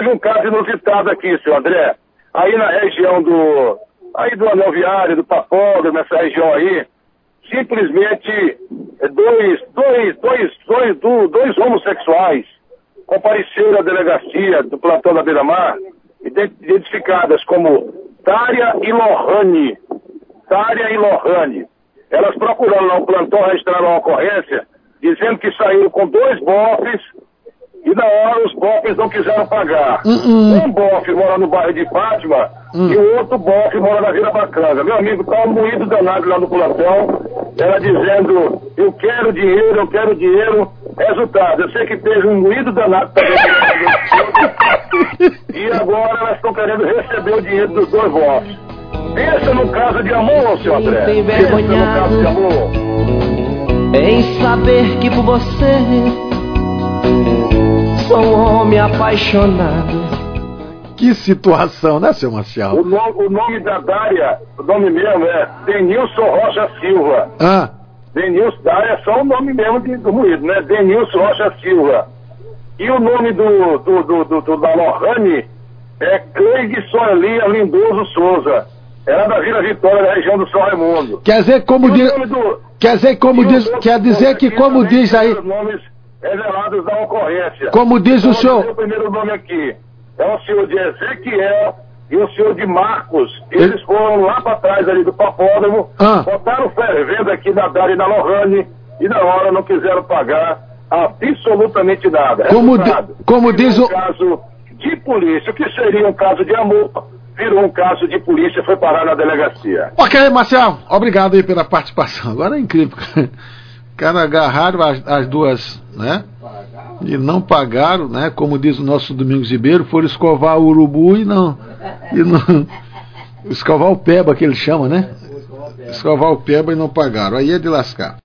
teve um caso inusitado aqui, senhor André. Aí na região do Anel Viário, do Papódromo, nessa região aí, simplesmente dois homossexuais compareceram à delegacia do plantão da Beira-Mar, identificadas como Tária e Lohane. Elas procurando lá o plantão, registraram uma ocorrência, dizendo que saíram com 2 bofes e na hora os bofes não quiseram pagar. Um bofe mora no bairro de Fátima e o outro bofe mora na Vila Bacana. Meu amigo, tá um moído danado lá no plantão, ela dizendo, eu quero dinheiro. Resultado, eu sei que teve um moído danado também. E agora elas estão querendo receber o dinheiro dos 2 bofes. Pensa no caso de amor, senhor André. Pensa no caso de amor. Em saber que por você sou um homem apaixonado. Que situação, né, seu Marcial? O nome da Dária, o nome mesmo é Denilson Rocha Silva. Denilson, Dária é só o nome mesmo do moído, né? Denilson Rocha Silva. E o nome da Lohane é Cleide Soelia Lindoso Souza. Ela é da Vila Vitória, da região do São Raimundo. Quer dizer que como diz aí... Os nomes revelados da ocorrência. Como diz o senhor... O primeiro nome aqui é o senhor de Ezequiel e o senhor de Marcos. Eles foram lá para trás ali do Papódromo, botaram fervendo aqui na Dária e na Lohane, e na hora não quiseram pagar absolutamente nada. Como diz o... caso de polícia, o que seria um caso de amor, virou um caso de polícia, foi parar na delegacia. Ok, Marcial, obrigado aí pela participação. Agora é incrível, cara, agarraram as duas, né? E não pagaram, né? Como diz o nosso Domingos Ribeiro, foram escovar o urubu e não escovar o peba, que ele chama, né? Escovar o peba e não pagaram. Aí é de lascar.